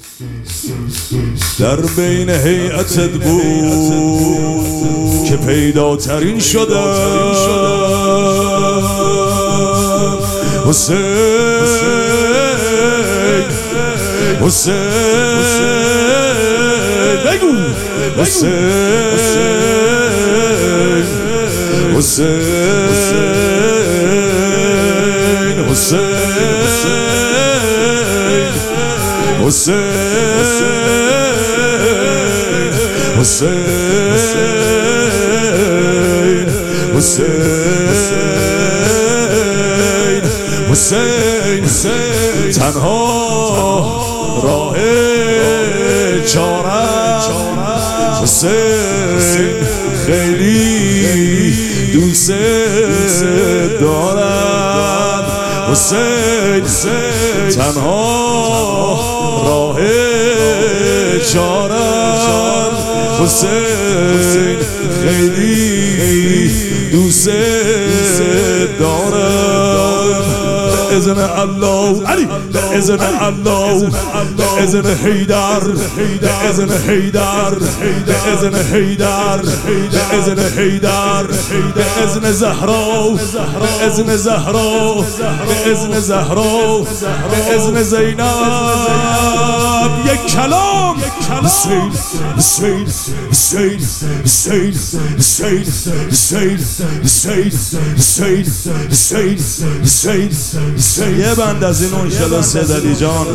در بین هیئتت بود که پیداترین شدم حسین حسین بگو حسین حسین حسین حسین حسین حسین تنها راه چارم حسین خیلی دوست دارم حسین تنها راه چارم حسین خیلی دوست دارم بإذن الله علی بإذن الله بإذن حیدر بإذن حیدر بإذن حیدر بإذن حیدر بإذن زهرا بإذن زهرا بإذن زهرا بإذن زینب یک کلام حسین حسین حسین حسین حسین حسین حسین حسین حسین حسین یه بند از این انشالله سیدعلی جان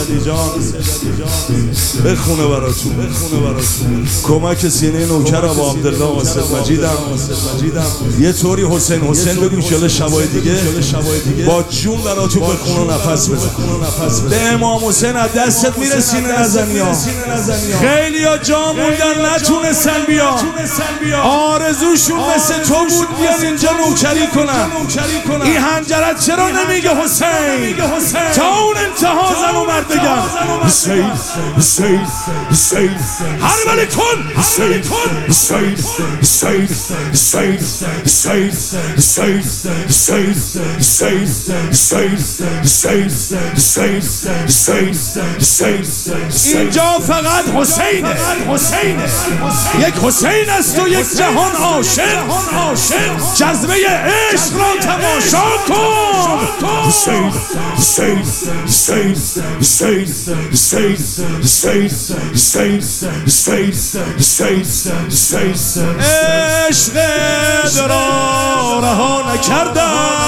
بخونه براتون کمک سینه نوکر ابا عبدالله واسد مجیدم یه طوری حسین بگو انشالله شبای دیگه با جون براتون بخون و نفس بزن به امام حسین از دستت میره سینه نزنی ها خیلی ها جا موندن نتونستن بیان آرزوشون مثل تو بود بیان اینجا نوکری کنن این هنجرت چرا نمیگه حسین تا اون انتها زن و مرد بگن حسین حسین حسین هر ولی کن حسین حسین حسین حسین حسین حسین حسین حسین حسین حسین حسین حسین اینجا فقط حسینه یک حسین است و یک جهان عاشق جذبه عشق را تماشا کن حسین حسین حسین حسین حسین حسین حسین حسین حسین حسین عشق را رها نکردم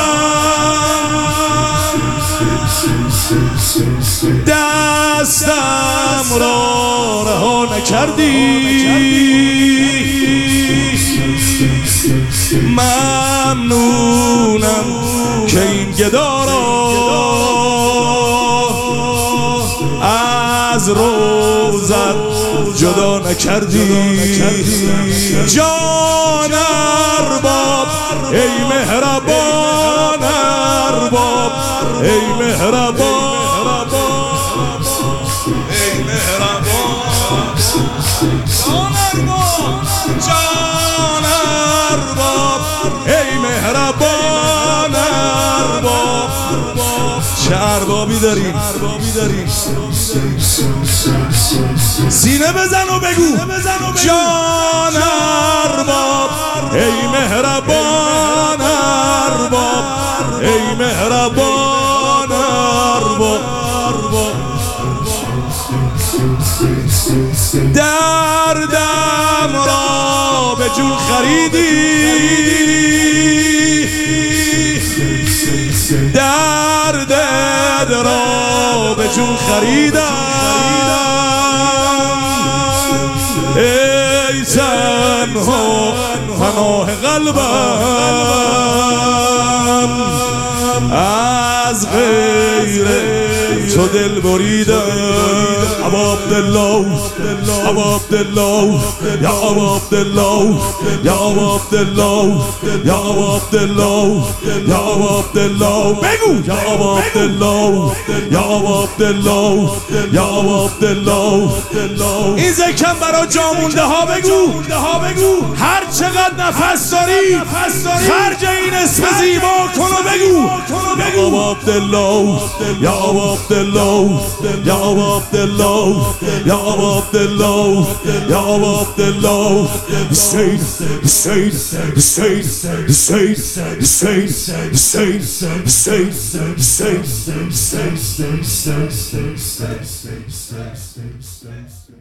دستم را رها نکردی ممنونم که این گدا را از روزت جدا نکردی جان ارباب ای مهربان ارباب ای مهربان جان ارباب ای مهربان ارباب چه اربابی داری سینه بزن و بگو جان ارباب ای مهربان ارباب ای مهربان ارباب دردم را به جون خریدی دردت را به جون خریدم ای تنها پناه قلبم از غیر تو دل بریدم ابا عبدالله ابا عبدالله یا ابا عبدالله یا ابا عبدالله یا ابا عبدالله یا ابا عبدالله بگو یا ابا عبدالله یا ابا عبدالله یا ابا عبدالله این ذکرم برای جا مونده ها بگو هر چقدر نفس داری خرج این اسم زیبا کن و بگو یا ابا عبدالله یا ابا عبدالله Abdallah, Ya Abdallah, Ya Abdallah, Ya Abdallah. Hüseyin, Hüseyin, Hüseyin, Hüseyin, Hüseyin, Hüseyin, Hüseyin, Hüseyin, Hüseyin, Hüseyin.